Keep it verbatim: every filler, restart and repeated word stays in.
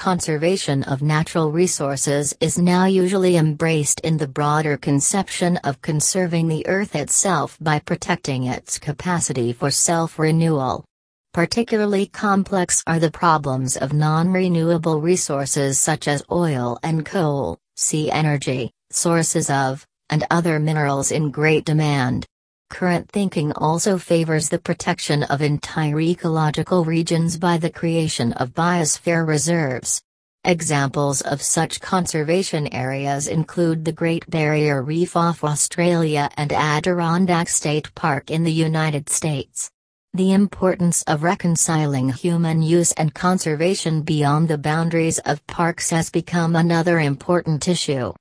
conservation of natural resources is now usually embraced in the broader conception of conserving the Earth itself by protecting its capacity for self-renewal. Particularly complex are the problems of non-renewable resources such as oil and coal, sea energy, sources of, and other minerals in great demand. Current thinking also favors the protection of entire ecological regions by the creation of biosphere reserves. Examples of such conservation areas include the Great Barrier Reef off Australia and Adirondack State Park in the United States. The importance of reconciling human use and conservation beyond the boundaries of parks has become another important issue.